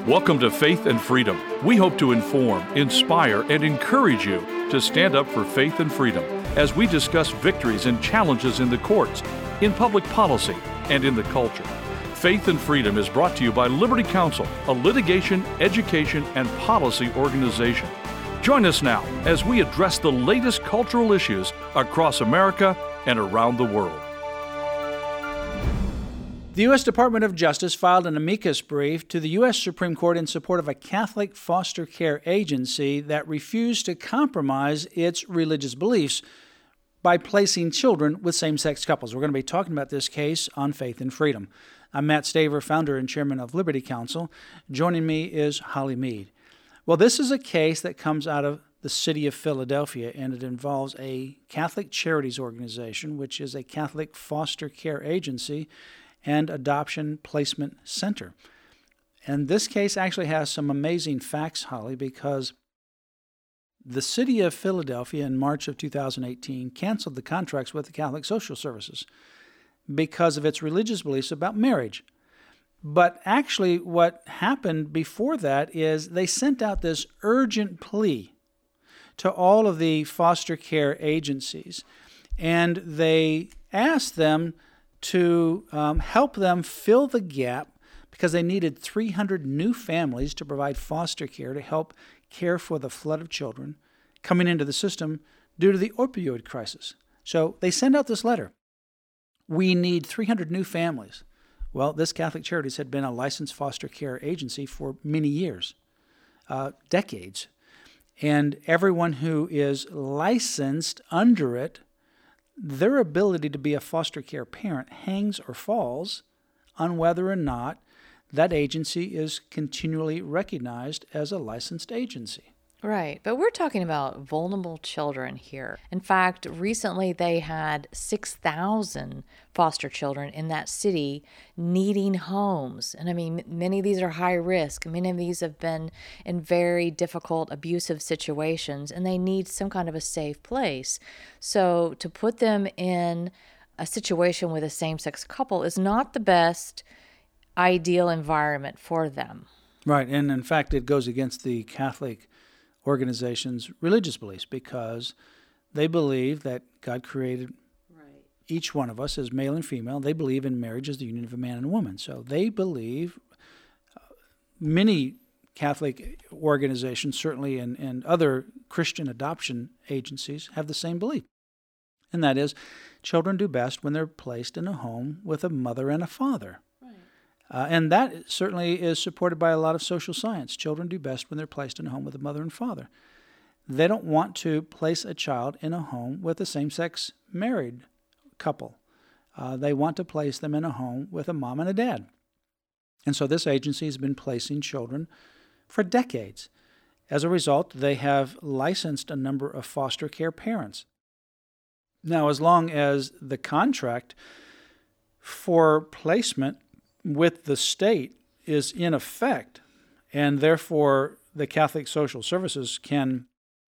Welcome to Faith and Freedom. We hope to inform, inspire, and encourage you to stand up for faith and freedom as we discuss victories and challenges in the courts, in public policy, and in the culture. Faith and Freedom is brought to you by Liberty Counsel, a litigation, education, and policy organization. Join us now as we address the latest cultural issues across America and around the world. The U.S. Department of Justice filed an amicus brief to the U.S. Supreme Court in support of a Catholic foster care agency that refused to compromise its religious beliefs by placing children with same-sex couples. We're going to be talking about this case on Faith and Freedom. I'm Matt Staver, founder and chairman of Liberty Counsel. Joining me is Holly Mead. Well, this is a case that comes out of the city of Philadelphia, and it involves a Catholic charities organization, which is a Catholic foster care agency and adoption placement center. And this case actually has some amazing facts, Holly, because the city of Philadelphia in March of 2018 canceled the contracts with the Catholic Social Services because of its religious beliefs about marriage. But actually what happened before that is they sent out this urgent plea to all of the foster care agencies, and they asked them to help them fill the gap because they needed 300 new families to provide foster care to help care for the flood of children coming into the system due to the opioid crisis. So they send out this letter. We need 300 new families. Well, this Catholic Charities had been a licensed foster care agency for many years, decades. And everyone who is licensed under it, their ability to be a foster care parent hangs or falls on whether or not that agency is continually recognized as a licensed agency. Right, but we're talking about vulnerable children here. In fact, recently they had 6,000 foster children in that city needing homes. And I mean, many of these are high risk. Many of these have been in very difficult, abusive situations, and they need some kind of a safe place. So to put them in a situation with a same-sex couple is not the best ideal environment for them. Right, and in fact, it goes against the Catholic organization's religious beliefs because they believe that God created each one of us as male and female. They believe in marriage as the union of a man and a woman. So they believe, many Catholic organizations, certainly, and other Christian adoption agencies have the same belief. And that is, children do best when they're placed in a home with a mother and a father. And that certainly is supported by a lot of social science. Children do best when they're placed in a home with a mother and father. They don't want to place a child in a home with a same-sex married couple. They want to place them in a home with a mom and a dad. And so this agency has been placing children for decades. As a result, they have licensed a number of foster care parents. Now, as long as the contract for placement with the state is in effect, and therefore the Catholic Social Services can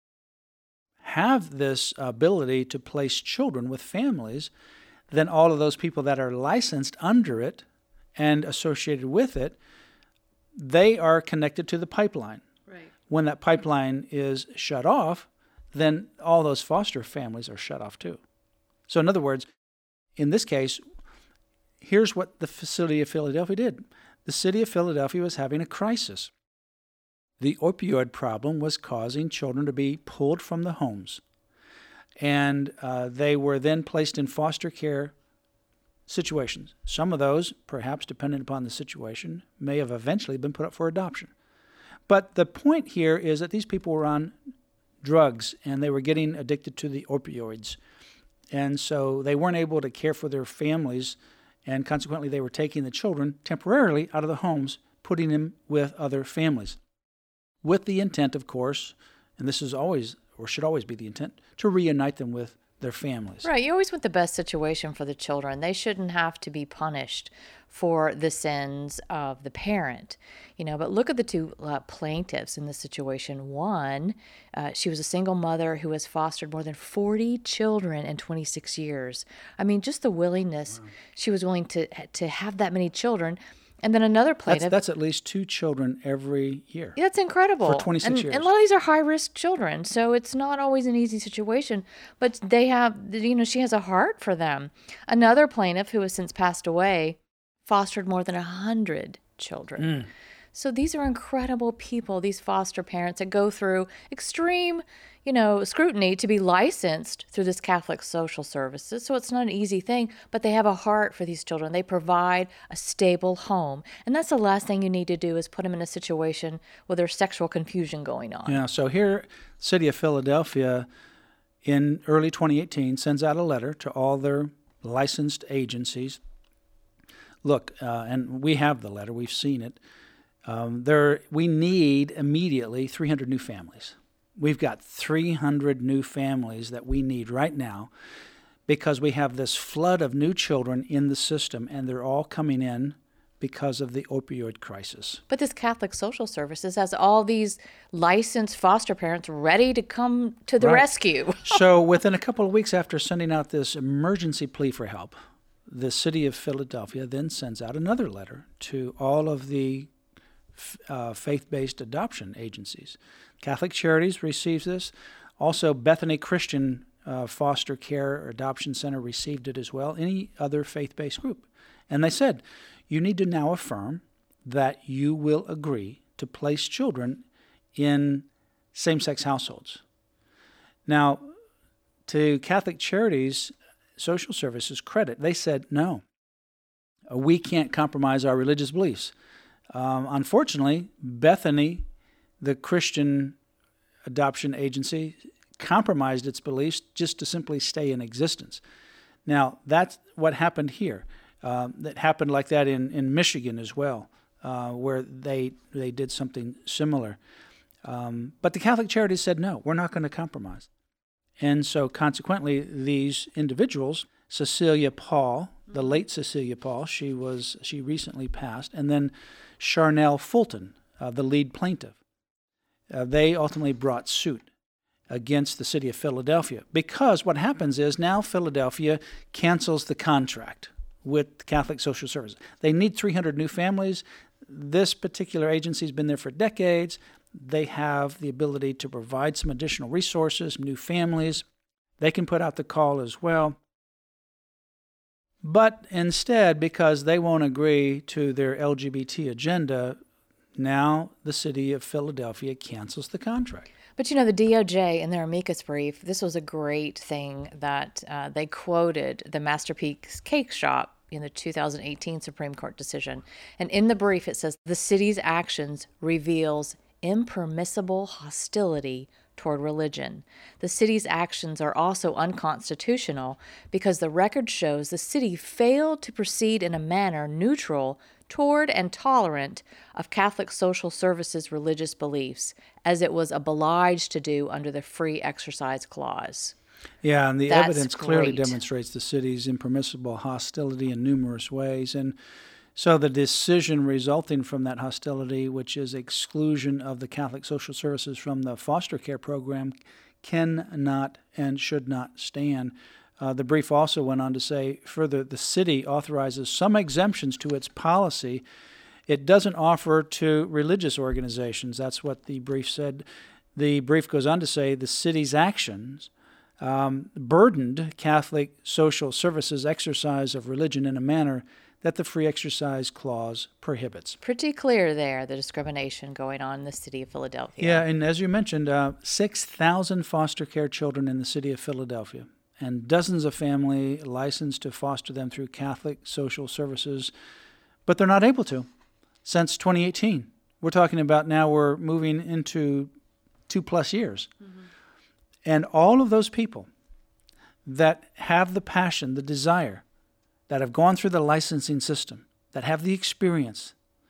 have this ability to place children with families, then all of those people that are licensed under it and associated with it, they are connected to the pipeline. Right. When that pipeline is shut off, then all those foster families are shut off too. So in other words, in this case, here's what the city of Philadelphia did. The city of Philadelphia was having a crisis. The opioid problem was causing children to be pulled from the homes. And they were then placed in foster care situations. Some of those, perhaps depending upon the situation, may have eventually been put up for adoption. But the point here is that these people were on drugs and they were getting addicted to the opioids. And so they weren't able to care for their families, and consequently they were taking the children temporarily out of the homes, putting them with other families, with the intent, of course, and this is always, or should always be the intent, to reunite them with their families. Right. You always want the best situation for the children. They shouldn't have to be punished for the sins of the parent. But look at the two plaintiffs in this situation. One, she was a single mother who has fostered more than 40 children in 26 years. I mean, just the willingness, She was willing to have that many children. And then another plaintiff. That's at least 2 children every year. That's incredible. For 26 years. And a lot of these are high-risk children, so it's not always an easy situation. But they have, she has a heart for them. Another plaintiff, who has since passed away, fostered more than 100 children. So these are incredible people, these foster parents that go through extreme, scrutiny to be licensed through this Catholic Social Services. So it's not an easy thing, but they have a heart for these children. They provide a stable home. And that's the last thing you need to do is put them in a situation where there's sexual confusion going on. Yeah, so here, City of Philadelphia, in early 2018, sends out a letter to all their licensed agencies. Look, and we have the letter. We've seen it. We need immediately 300 new families. We've got 300 new families that we need right now because we have this flood of new children in the system, and they're all coming in because of the opioid crisis. But this Catholic Social Services has all these licensed foster parents ready to come to the rescue. So within a couple of weeks after sending out this emergency plea for help, the City of Philadelphia then sends out another letter to all of the faith-based adoption agencies. Catholic Charities receives this. Also, Bethany Christian Foster Care or Adoption Center received it as well. Any other faith-based group. And they said, you need to now affirm that you will agree to place children in same-sex households. Now, to Catholic Charities Social Services credit, they said, no, we can't compromise our religious beliefs. Unfortunately, Bethany, the Christian adoption agency, compromised its beliefs just to simply stay in existence. Now, that's what happened here. That happened like that in Michigan as well, where they did something similar. But the Catholic Charities said, no, we're not going to compromise. And so consequently, these individuals, Cecilia Paul, the late Cecilia Paul, she recently passed, and then Charnel Fulton, the lead plaintiff, they ultimately brought suit against the City of Philadelphia because what happens is now Philadelphia cancels the contract with Catholic Social Services. They need 300 new families. This particular agency has been there for decades. They have the ability to provide some additional resources, new families. They can put out the call as well. But instead, because they won't agree to their LGBT agenda, now the City of Philadelphia cancels the contract. But the DOJ in their amicus brief, this was a great thing that they quoted the Masterpiece Cake Shop in the 2018 Supreme Court decision. And in the brief, it says, the city's actions reveals impermissible hostility toward religion. The city's actions are also unconstitutional because the record shows the city failed to proceed in a manner neutral toward and tolerant of Catholic Social Services religious beliefs, as it was obliged to do under the Free Exercise Clause. Yeah, and the evidence clearly demonstrates the city's impermissible hostility in numerous ways. And so the decision resulting from that hostility, which is exclusion of the Catholic Social Services from the foster care program, cannot and should not stand. The brief also went on to say, further, the city authorizes some exemptions to its policy. It doesn't offer to religious organizations. That's what the brief said. The brief goes on to say the city's actions burdened Catholic Social Services exercise of religion in a manner that the Free Exercise Clause prohibits. Pretty clear there, the discrimination going on in the city of Philadelphia. Yeah, and as you mentioned, 6,000 foster care children in the city of Philadelphia, and dozens of families licensed to foster them through Catholic Social Services, but they're not able to since 2018. We're talking about now we're moving into 2+ years. Mm-hmm. And all of those people that have the passion, the desire, that have gone through the licensing system, that have the experience,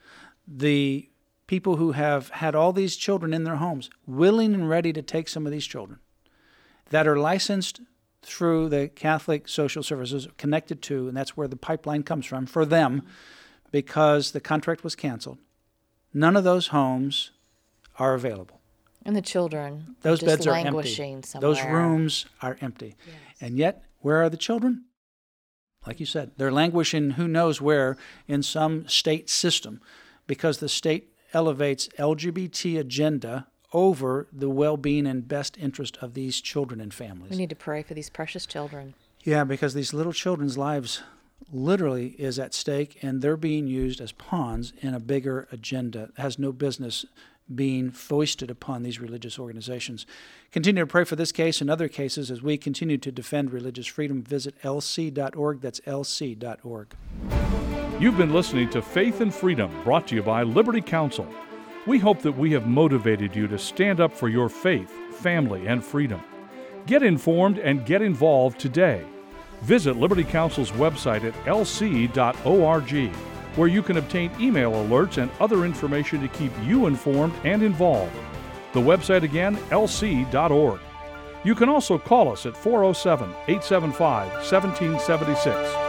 the people who have had all these children in their homes, willing and ready to take some of these children, that are licensed through the Catholic Social Services, connected to, and that's where the pipeline comes from, for them, because the contract was canceled. None of those homes are available. And the children, those just beds are languishing empty. Somewhere. Those rooms are empty. Yes. And yet, where are the children? like you said. They're languishing who knows where in some state system because the state elevates LGBT agenda over the well-being and best interest of these children and families. We need to pray for these precious children. Yeah, because these little children's lives literally is at stake, and they're being used as pawns in a bigger agenda. It has no business being foisted upon these religious organizations. Continue to pray for this case and other cases as we continue to defend religious freedom. Visit lc.org. That's lc.org. You've been listening to Faith and Freedom, brought to you by Liberty Counsel. We hope that we have motivated you to stand up for your faith, family, and freedom. Get informed and get involved today. Visit Liberty Counsel's website at lc.org, where you can obtain email alerts and other information to keep you informed and involved. The website again, lc.org. You can also call us at 407-875-1776.